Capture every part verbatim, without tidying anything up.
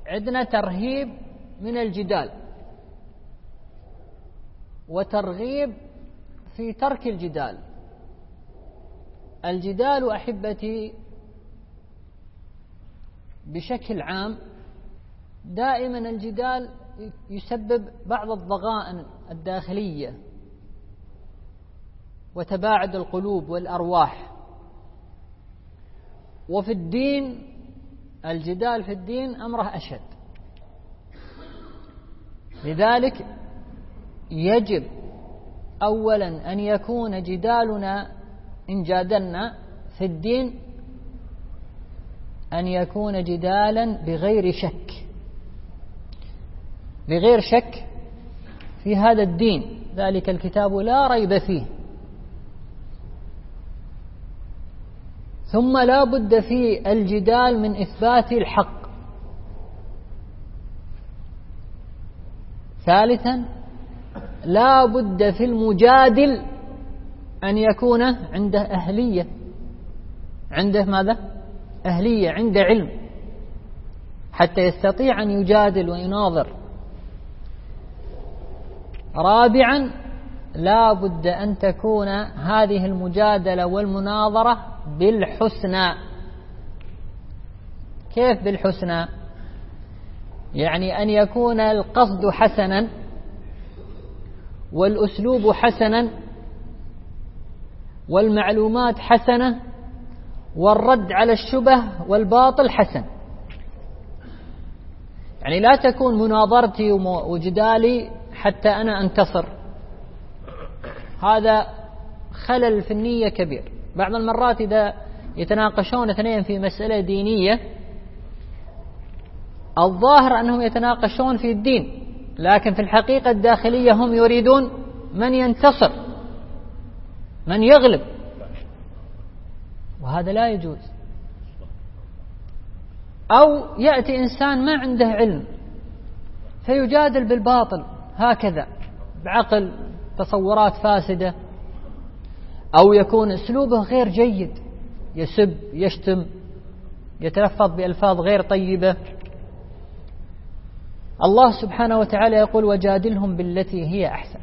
عندنا ترهيب من الجدال وترغيب في ترك الجدال. الجدال أحبتي بشكل عام دائما الجدال يسبب بعض الضغائن الداخلية وتباعد القلوب والأرواح. وفي الدين الجدال في الدين أمره أشد، لذلك يجب أولا أن يكون جدالنا إن جادلنا في الدين أن يكون جدالا بغير شك، بغير شك في هذا الدين، ذلك الكتاب لا ريب فيه. ثم لا بد في الجدال من إثبات الحق. ثالثا لا بد في المجادل أن يكون عنده أهلية، عنده ماذا؟ أهلية، عنده علم حتى يستطيع أن يجادل ويناظر. رابعا لا بد أن تكون هذه المجادلة والمناظرة بالحسنى. كيف بالحسنى؟ يعني أن يكون القصد حسنا والأسلوب حسنا والمعلومات حسنة والرد على الشبه والباطل حسن. يعني لا تكون مناظرتي وجدالي حتى أنا أنتصر، هذا خلل في النية كبير. بعض المرات إذا يتناقشون اثنين في مسألة دينية الظاهر أنهم يتناقشون في الدين، لكن في الحقيقة الداخلية هم يريدون من ينتصر، من يغلب، وهذا لا يجوز. أو يأتي إنسان ما عنده علم فيجادل بالباطل هكذا بعقل، تصورات فاسدة، أو يكون أسلوبه غير جيد، يسب، يشتم، يتلفظ بألفاظ غير طيبة. الله سبحانه وتعالى يقول وجادلهم بالتي هي أحسن.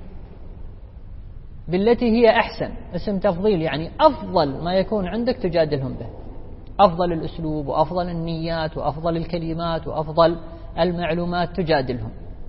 بالتي هي أحسن اسم تفضيل، يعني أفضل ما يكون عندك تجادلهم به، أفضل الأسلوب وأفضل النيات وأفضل الكلمات وأفضل المعلومات تجادلهم.